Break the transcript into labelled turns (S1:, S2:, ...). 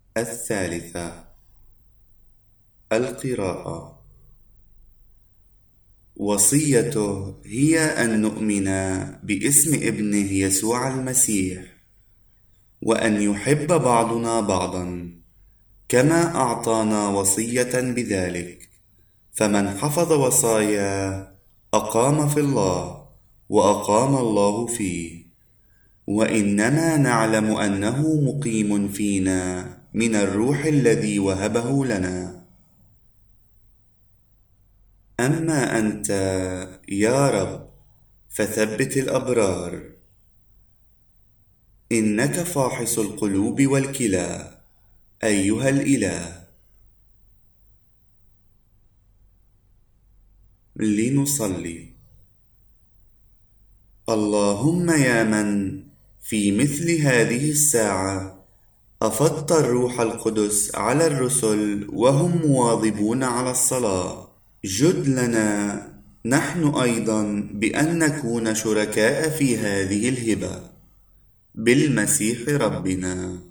S1: الثالثة. القراءة. وصيته هي أن نؤمن باسم ابنه يسوع المسيح، وأن يحب بعضنا بعضا كما أعطانا وصية بذلك. فمن حفظ وصاياه أقام في الله وأقام الله فيه، وإنما نعلم أنه مقيم فينا من الروح الذي وهبه لنا. أما أنت يا رب فثبت الأبرار، إنك فاحص القلوب والكلى أيها الإله. لنصلي. اللهم يا من في مثل هذه الساعة أفضت الروح القدس على الرسل وهم مواظبون على الصلاة، جد لنا نحن أيضا بأن نكون شركاء في هذه الهبة بالمسيح ربنا.